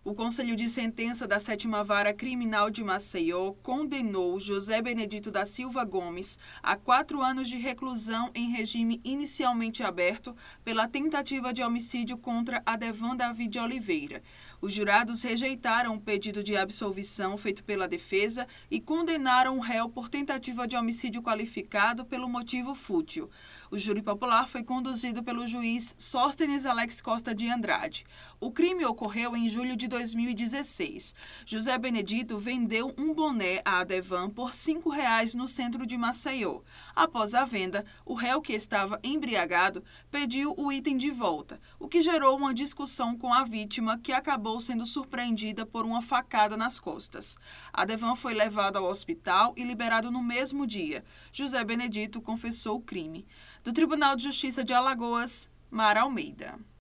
O Conselho de Sentença da 7ª Vara Criminal de Maceió condenou José Benedito da Silva Gomes a 4 anos de reclusão em regime inicialmente aberto pela tentativa de homicídio contra Adevan Davi de Oliveira. Os jurados rejeitaram o pedido de absolvição feito pela defesa e condenaram o réu por tentativa de homicídio qualificado pelo motivo fútil. O júri popular foi conduzido pelo juiz Sóstenes Alex Costa de Andrade. O crime ocorreu em julho de 2016. José Benedito vendeu um boné a Adevan por R$ 5,00 no centro de Maceió. Após a venda, o réu, que estava embriagado, pediu o item de volta, o que gerou uma discussão com a vítima, que acabou sendo surpreendida por uma facada nas costas. Adevan foi levado ao hospital e liberado no mesmo dia. José Benedito confessou o crime. Do Tribunal de Justiça de Alagoas, Mara Almeida.